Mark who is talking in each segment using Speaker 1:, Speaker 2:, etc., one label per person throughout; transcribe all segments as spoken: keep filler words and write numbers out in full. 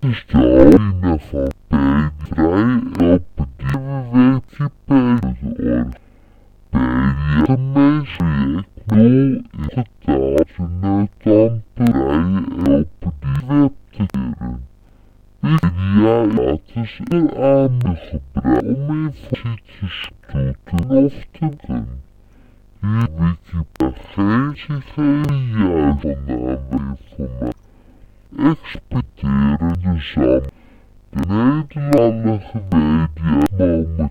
Speaker 1: Historina van Pedrij op die Wikipedia-org. Pedia gemeensproject nul in getallen tamperij op die web te keren. Wikipedia is er aan gebruikt om informatie toe te of te kunnen. Hier Wikipedia geen signaal juist van de informatie. Exploiteren de zam. De Nederlandse media momenteel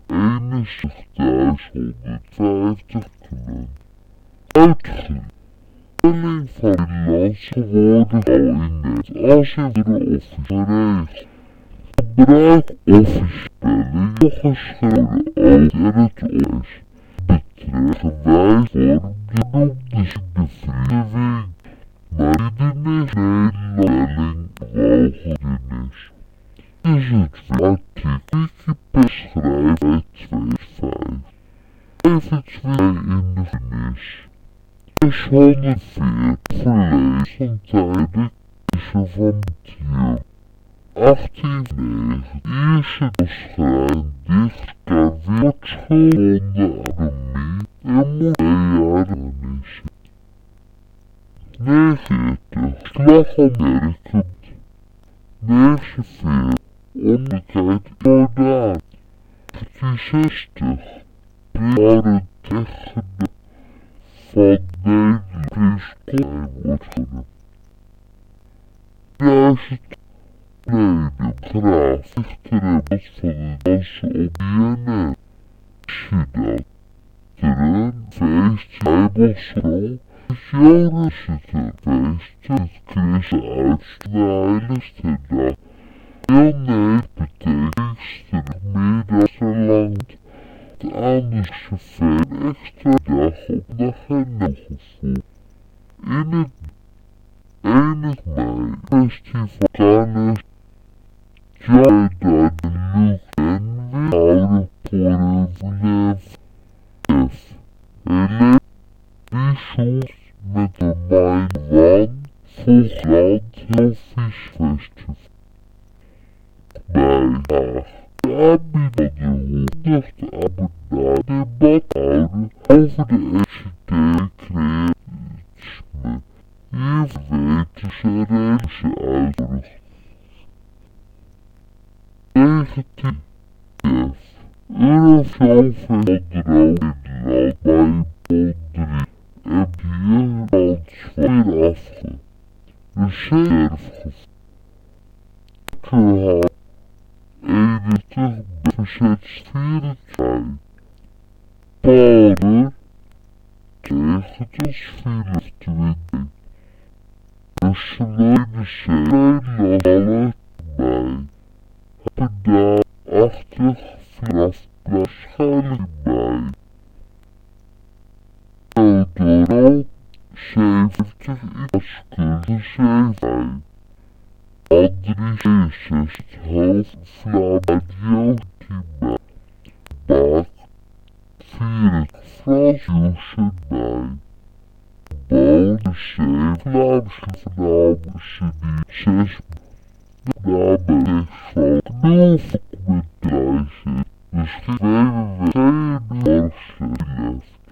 Speaker 1: eenenzestigduizendhonderdvijftig kunnen. Uitgelegd. Spelling van Nederlandse woorden al in net als in de officiële regels. Gebruik officiële geschreven ook in het oors. Betrekken wij vorm de noemde zich de vrije wing. Maar die de Nederlandse wogen is. Is het artikel Wikipedia schrijft uit tweeënvijftig. Even twee in de finis. zeshonderdveertig verleed van tijdelijk kiezen van Dier. achttienhonderdnegen Ierse schrijven dichter wordt gewonden anemie en miljardenische. negenveertig Slag om Merken. negenenveertig Onbekend Jordaan. negentienzestig Jaren tegen de van Nederland Prins Klein wordt genoemd. duizend Plenum Graaf Lichteremmels van de dansen op I N N. Sidat Teren Feest Bijbelsrol. Het Jodense feest, het Christen Uitstrijlers ten dag. Heel Nederland betekenistig meer dan verlangd. Het Anderse feest extra dag op de agenda gevoerd. In het enig mei festival Cannes, Jada de Luc en weerhouden voor een verlef. F. Helene Bieshoes met de Mijn Wan Volksland Helvisch Festival. Bij Haag. De aanbieder de honderdste abonnee debat houden over de E C T-creatisme. Hier weten ze realische uitdrukking. negentien F. Eurozone Federal Nederland bij Bond drie. En hier transfer afge. Reserve gevoerd. eenentwintig verzet vierentwintig. Polen negentig vierentwintig. Barcelona Nederland alle bij. Pedal achtig vanaf waarschijnlijk bij. Eldoro zeventig Iaskunde zeven. Andries zesenzestig half Vlaam Jotima. Bak vierentwintig Frans Jossen bij. Bonen zeven Vlaamse Vlaamse niet zes. Namen van nul documentatie. Misschien weten we geen morgen left.